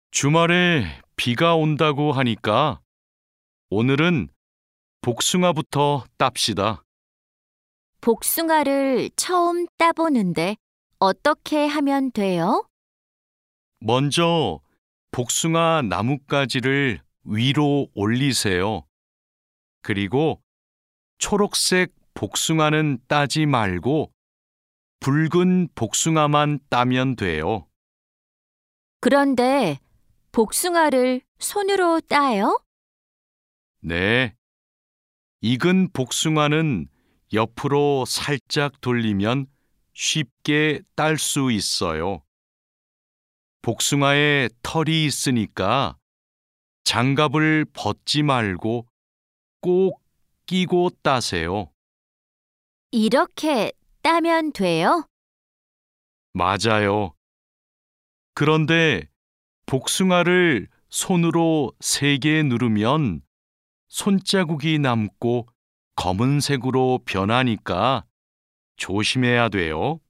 주말에 비가 온다고 하니까 오늘은 복숭아부터 땁시다. 복숭아를 처음 따보는데 어떻게 하면 돼요? 먼저 복숭아 나뭇가지를 위로 올리세요. 그리고 초록색 복숭아는 따지 말고 붉은 복숭아만 따면 돼요. 그런데 복숭아를 손으로 따요? 네. 익은 복숭아는 옆으로 살짝 돌리면 쉽게 딸 수 있어요. 복숭아에 털이 있으니까 장갑을 벗지 말고 꼭 끼고 따세요. 이렇게 따면 돼요? 맞아요. 그런데 복숭아를 손으로 세게 누르면 손자국이 남고 검은색으로 변하니까 조심해야 돼요.